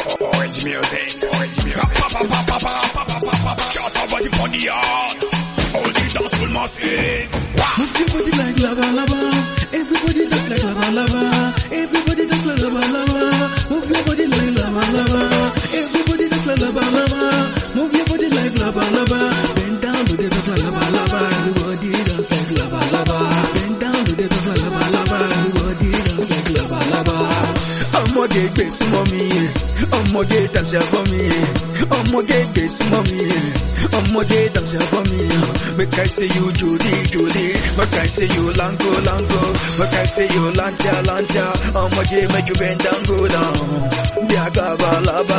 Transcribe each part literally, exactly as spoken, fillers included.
Orange music, orange music. Shut up body for the heart. All the danceful masses. Move your body like lava lava. Everybody dance like lava lava. Everybody dance like lava lava. Move your body like lava lava. Everybody dance like lava lava. Move your body like lava lava. Bend down to the dance like lava lava. Everybody dance like lava lava. Bend down to the dance like lava lava. Everybody dance like lava lava. Ọmọ gègé súnmọ́ mi, ọmọge dance for me. Ọmọ gègé súnmọ́ mi, ọmọge dance for me. Make I say you Judy, Judy. Make I say you Lango, Lango. Make I say you Lantia, Lantia. Ọmọge make you bend down, go down. Biagaba laba.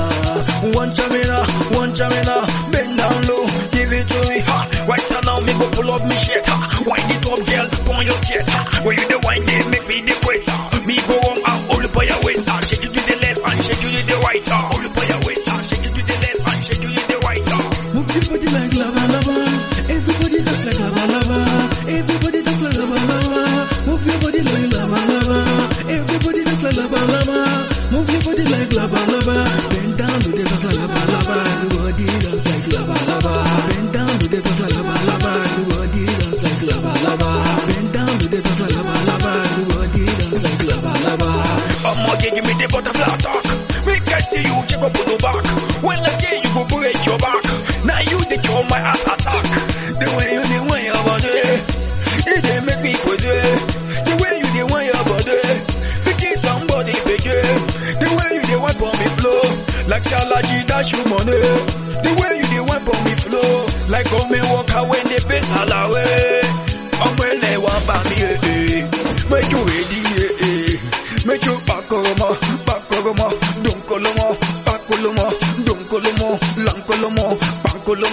One chamina, one chamina. Bend down low, give it to me. Ha. Right now me go pull up me shit. Ha. Wind it up, girl, on your skate. Ha. When you the wine, they make me the praise. Me go on and hold up on your waist. Shake it to the left and shake it to the right. Hold up on your waist. Shake it to the left and shake it to the right. Move your body like lava lava. Everybody dance like lava lava. Everybody dance like lava lava. Move your body like lava lava. Everybody dance like lava lava. Move your body like lava lava. Bend down to the dance like lava lava. Everybody dance like lava lava. Bend down to the dance like lava lava. Everybody dance like lava lava. Bend down to the dance like lava lava. Everybody dance like lava lava. Ọmọge give me the butterfly talk. Make I see you check up on the back. When I say you go break your back. Now you the cure my ass attack. The way you the way your body, it dey make me crazy. The way you the way your body, forget somebody bigger. The way you the wipe on me flow, like Salaji dash you money. The way you the wipe on me flow, like come me walk away the best away. I'm when they want by me, eh, make you ready, eh, eh. Make you back over, back over, don't call them all, back over, don't call them all, long call them all, back over,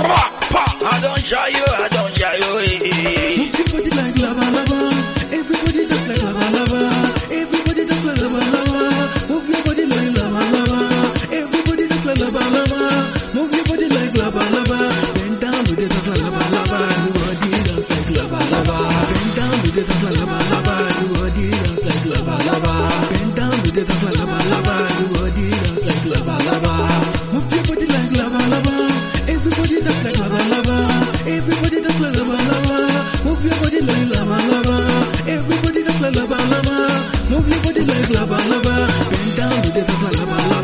I don't shy you, I don't shy you, eh. Move your body like lava lava. Everybody dance like lava lava. Everybody dance like lava lava. Move your body like lava lava. Everybody dance like lava lava. Move your body like lava lava. Bend down to the dance like lava lava. Everybody dance like lava lava. Bend down to the dance like lava lava. Everybody dance like lava lava. Bend down to the dance like lava lava. Everybody dance like lava lava. Move your body like lava lava. Everybody dance like lava lava. Everybody dance like lava lava. Move your body like lava lava. Everybody dance like lava lava. Move your body like lava lava. Bend down to the dance like lava lava.